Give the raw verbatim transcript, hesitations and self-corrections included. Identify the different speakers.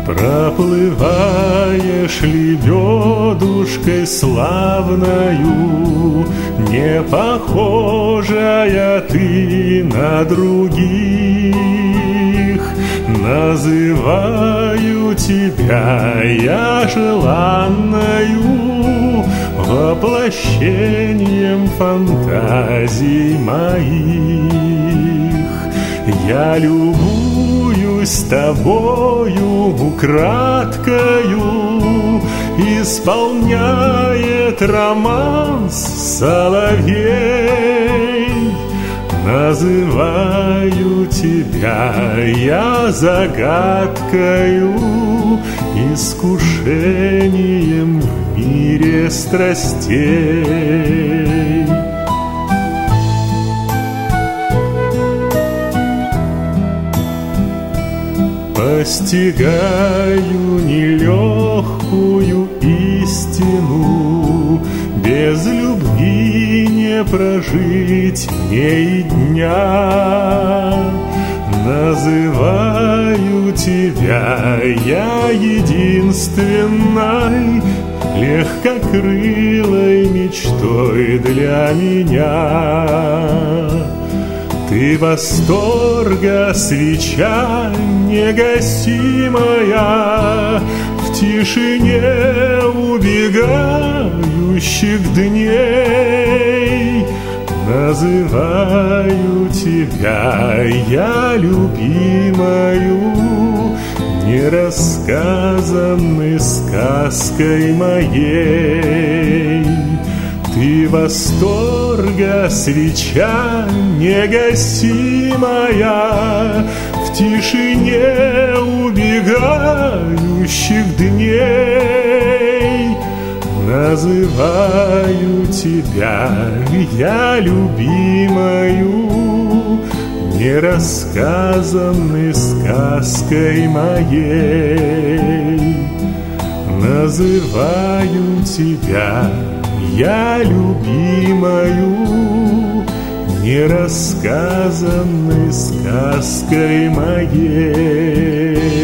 Speaker 1: Проплываешь лебедушкой славною, не похожая ты на других. Называю тебя я желанною, воплощением фантазий моих. Я любуюсь тобою украдкою, исполняет романс соловей. Называю тебя я загадкою, искушением в мире страстей. Постигаю нелегкую истину, без любви не прожить мне и дня. Называю тебя я единственной, легкокрылой мечтой для меня. Ты восторга свеча негасимая в тишине убегающих дней. Называю тебя я любимою, нерассказанной сказкой моей. Ты восторга свеча негасимая в тишине убегающих дней. Называю тебя я любимою, нерассказанной сказкой моей. Называю тебя я любимою, нерассказанной сказкой моей.